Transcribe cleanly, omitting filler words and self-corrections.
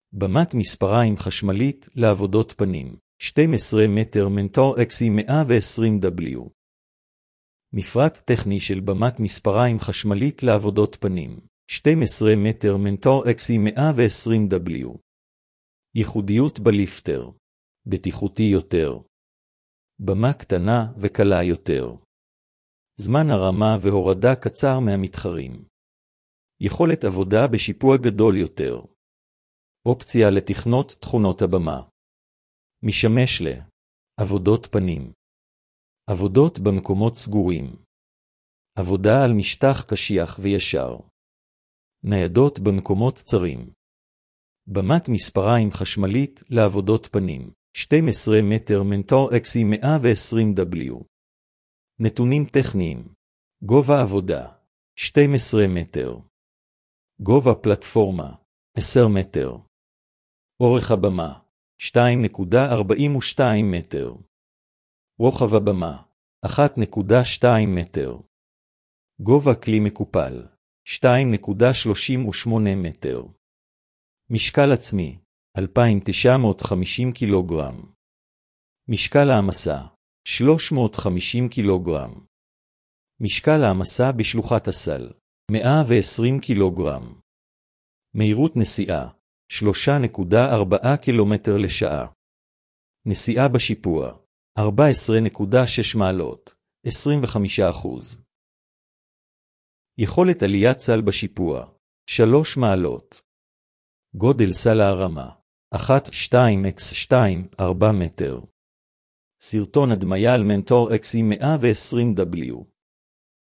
במת מספריים חשמלית לעבודות פנים. 12 מטר מנטור XE120W. מפרט טכני של במת מספריים חשמלית לעבודות פנים. 12 מטר מנטור XE120W. ייחודיות בליפטר. בטיחותי יותר. במה קטנה וקלה יותר. זמן הרמה והורדה קצר מהמתחרים. יכולת עבודה בשיפוע גדול יותר. אופציה לתכנות תכונות הבמה. משמש לעבודות פנים. עבודות במקומות סגורים. עבודה על משטח קשיח וישר. ניידות במקומות צרים. במת מספריים חשמלית לעבודות פנים. 12 מטר מנטור XE120W. נתונים טכניים. גובה עבודה 12 מטר. גובה פלטפורמה 10 מטר. אורך הבמה 2.42 מטר. רוחב הבמה 1.2 מטר. גובה כלי מקופל 2.38 מטר. משקל עצמי 2,950 קילוגרם. משקל העמסה 350 קילוגרם. משקל העמסה בשלוחת הסל 120 קילוגרם. מהירות נסיעה 3.4 קילומטר לשעה. נסיעה בשיפוע 14.6 מעלות 25%. יכולת עליית סל בשיפוע 3 מעלות. גודל סל הרמה 1.2x2 4 מטר. סרטון הדמיה על מנטור XE120W.